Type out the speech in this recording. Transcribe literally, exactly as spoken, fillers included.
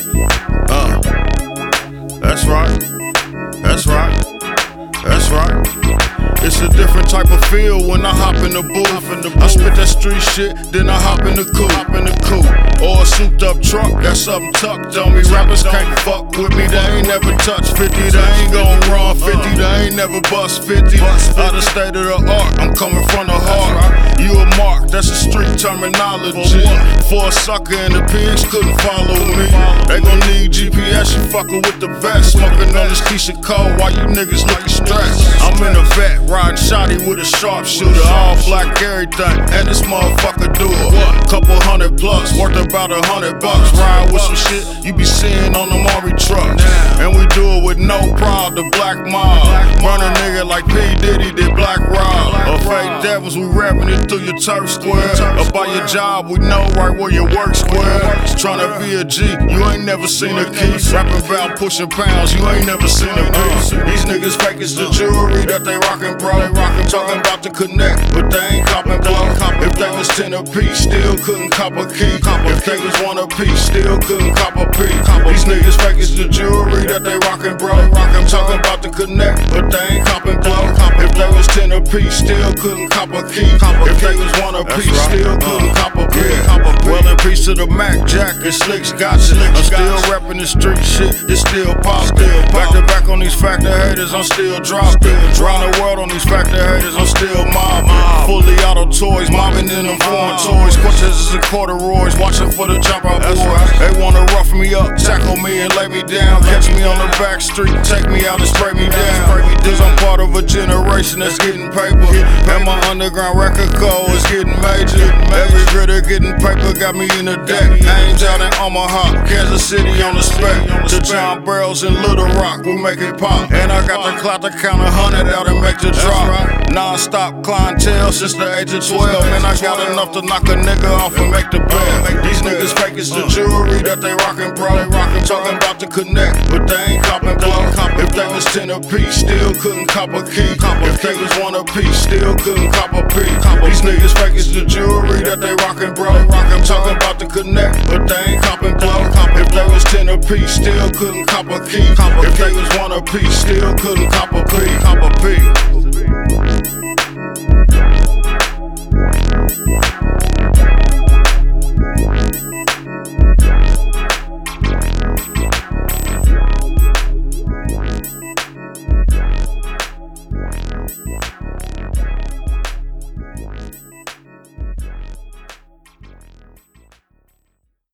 Uh, that's right. That's right. That's right. It's a different type of feel when I hop in the booth. I spit that street shit, then I hop in the coupe. Hop in the coupe. Or a souped up truck, got something tucked on me. Rappers can't fuck with me, they ain't never touch fifty. They ain't gon' run fifty, they ain't never bust fifty. Out of state of the art, I'm coming from the heart. You a mark, that's a street terminology. For a sucker and the pigs couldn't follow me. They gon' need G P S, you fuckin' with the best. Smoking on this Keisha Cole while you niggas looking stressed. I'm in a vet, riding shotty with a sharpshooter. All black everything, and this motherfucker do it. Couple hundred plus, worth about a hundred bucks. Ride with some shit you be seeing on the Maury trucks. And we do it with no pride, the black mob. Run a nigga like P. Diddy did Black Rob. Or fake devils, we rapping it through your turf square. Up by your job, we know right where your work square. Tryna be a G, you ain't never seen a key. Rapping about pushing pounds, you ain't never seen a piece. These niggas fake as the jewelry that they rockin', bro. Talking about the connect, but they ain't coppin' blow. If they was ten a piece, still couldn't cop a key. If they was one a piece, still couldn't cop a P. These niggas fake as the jewelry that they rockin', bro. I'm talking about the connect, but they ain't coppin' blow. If they was ten a piece, still couldn't cop a key. If they was one a piece, still couldn't cop a P. Well, in peace to the Mac Jack and Slicks gotcha. I'm still rapping the street shit, it's still pop. Back to back on these factor haters, I'm still dropping. Round the world on these factor haters, I'm still mobbing. Fully auto toys, mobbing in them foreign toys. Cortezes and corduroys, watching for the jump out boys. They wanna rough me up, tackle me and lay me down. Catch me on the back street, take me out and spray me down. Cause I'm part of a generation that's getting paper. And my underground record code is getting major. Every critter getting paper got me in the deck. Names out in Omaha, Kansas City on the spec. The John Barrels in Little Rock, we make it pop. And I got the clout to count a hundred out and make the drop. Non-stop clientele since the age of twelve. And I got enough to knock a nigga off and make the bell. These niggas fake as the jewelry that they rockin', bro. Talking about the connect, but they ain't coppin' blow. If they was ten a piece, still couldn't cop a key. If they was one a piece, still couldn't cop a P. These niggas fake as the jewelry that they rockin', bro. I'm talking about the connect, but they ain't coppin' blow. If they was ten a piece, still couldn't cop a key. If they was one a piece, still couldn't cop a P. Cop a P.